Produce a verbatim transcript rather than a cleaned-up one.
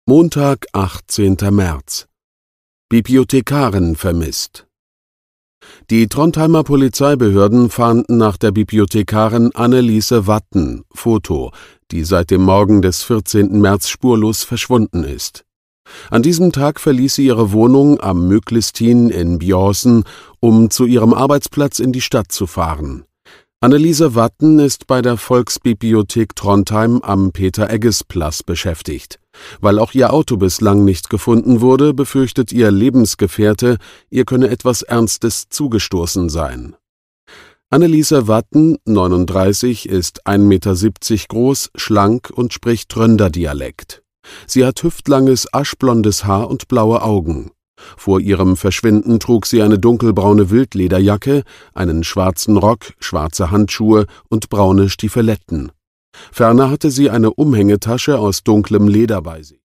Montag, achtzehnter März. Bibliothekarin vermisst. Die Trondheimer Polizeibehörden fahnden nach der Bibliothekarin Anneliese Watten, Foto, die seit dem Morgen des vierzehnten März spurlos verschwunden ist. An diesem Tag verließ sie ihre Wohnung am Möglistin in Bjorsen, um zu ihrem Arbeitsplatz in die Stadt zu fahren. Anneliese Watten ist bei der Volksbibliothek Trondheim am Peter-Egges-Platz beschäftigt. Weil auch ihr Auto bislang nicht gefunden wurde, befürchtet ihr Lebensgefährte, ihr könne etwas Ernstes zugestoßen sein. Anneliese Watten, neununddreißig, ist ein Meter siebzig groß, schlank und spricht Trönderdialekt. Sie hat hüftlanges, aschblondes Haar und blaue Augen. Vor ihrem Verschwinden trug sie eine dunkelbraune Wildlederjacke, einen schwarzen Rock, schwarze Handschuhe und braune Stiefeletten. Ferner hatte sie eine Umhängetasche aus dunklem Leder bei sich.